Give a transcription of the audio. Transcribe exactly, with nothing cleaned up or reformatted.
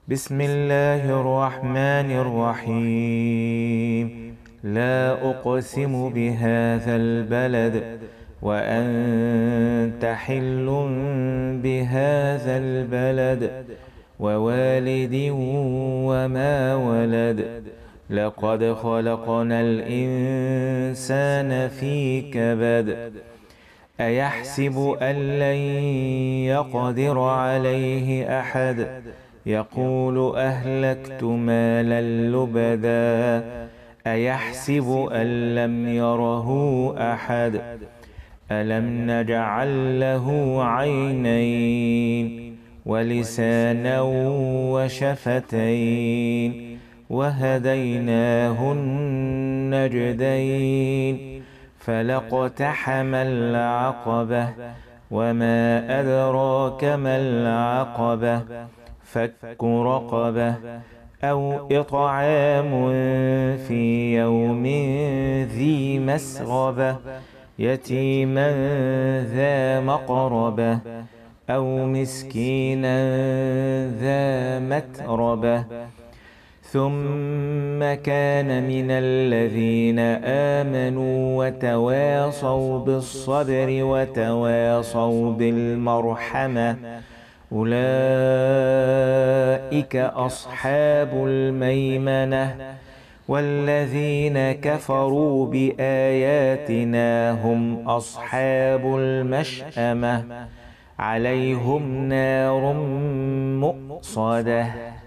بسم الله الرحمن الرحيم. لا أقسم بهذا البلد وأنت حل بهذا البلد ووالد وما ولد. لقد خلقنا الإنسان في كبد. أيحسب أن لن يقدر عليه أحد. يقول أهلكت مالا لبدا. أيحسب أن لم يره أحد. ألم نجعل له عينين ولسانا وشفتين وهديناه النجدين. فلاقتحم العقبة وما أدراك ما العقبة. فك رقبة أو إطعام في يوم ذي مسغبة يتيما ذا مقربة أو مسكينا ذا متربة. ثم كان من الذين آمنوا وتواصوا بالصبر وتواصوا بالمرحمة أولئك أصحاب الميمنة. والذين كفروا بآياتنا هم أصحاب المشأمة عليهم نار مؤصدة.